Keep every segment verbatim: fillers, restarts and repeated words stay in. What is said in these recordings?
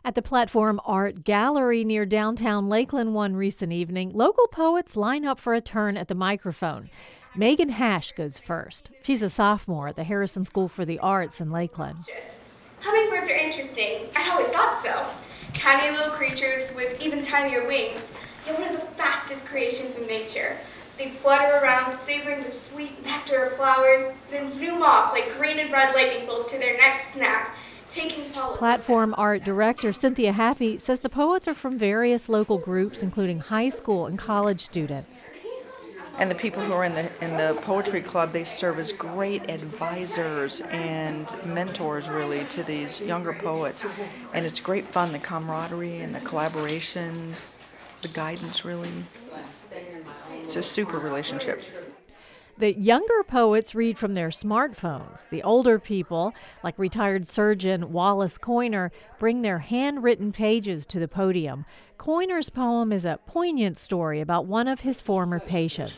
At the Platform Art Gallery near downtown Lakeland one recent evening, local poets line up for a turn at the microphone. Megan Hash goes first. She's a sophomore at the Harrison School for the Arts in Lakeland. Hummingbirds are interesting. I always thought so. Tiny little creatures with even tinier wings. They're one of the fastest creations in nature. They flutter around, savoring the sweet nectar of flowers, then zoom off like green and red lightning bolts to their next snap. Platform Art Director Cynthia Haffey says the poets are from various local groups, including high school and college students. And the people who are in the in the poetry club, they serve as great advisors and mentors, really, to these younger poets. And it's great fun, the camaraderie and the collaborations, the guidance, really. It's a super relationship. The younger poets read from their smartphones. The older people, like retired surgeon Wallace Coiner, bring their handwritten pages to the podium. Coiner's poem is a poignant story about one of his former patients.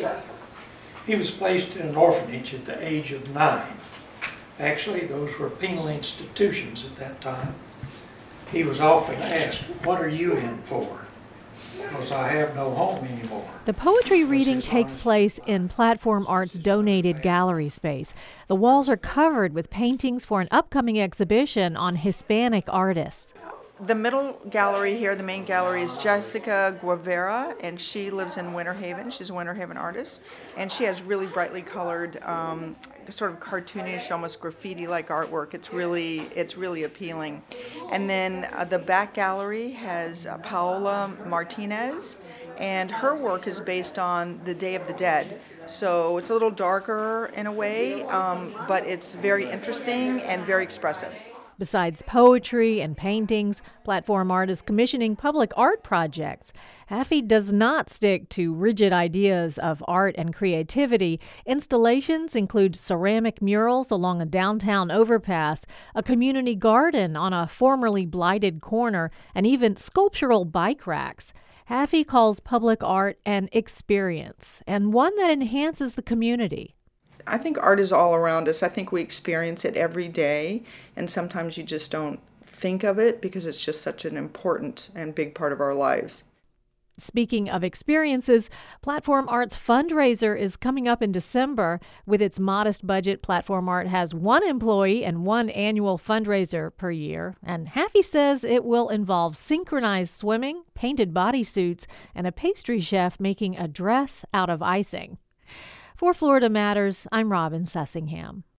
He was placed in an orphanage at the age of nine. Actually, those were penal institutions at that time. He was often asked, "What are you in for?" Because I have no home anymore. The poetry reading takes place in Platform Art's donated gallery space. The walls are covered with paintings for an upcoming exhibition on Hispanic artists. The middle gallery here, the main gallery, is Jessica Guevara, and she lives in Winter Haven. She's a Winter Haven artist, and she has really brightly colored, um, sort of cartoonish, almost graffiti-like artwork. It's really, it's really appealing. And then uh, the back gallery has uh, Paola Martinez, and her work is based on the Day of the Dead. So it's a little darker in a way, um, but it's very interesting and very expressive. Besides poetry and paintings, Platform Art is commissioning public art projects. Haffey does not stick to rigid ideas of art and creativity. Installations include ceramic murals along a downtown overpass, a community garden on a formerly blighted corner, and even sculptural bike racks. Haffey calls public art an experience, and one that enhances the community. I think art is all around us. I think we experience it every day, and sometimes you just don't think of it because it's just such an important and big part of our lives. Speaking of experiences, Platform Art's fundraiser is coming up in December. With its modest budget, Platform Art has one employee and one annual fundraiser per year. And Haffey says it will involve synchronized swimming, painted bodysuits, and a pastry chef making a dress out of icing. For Florida Matters, I'm Robin Sussingham.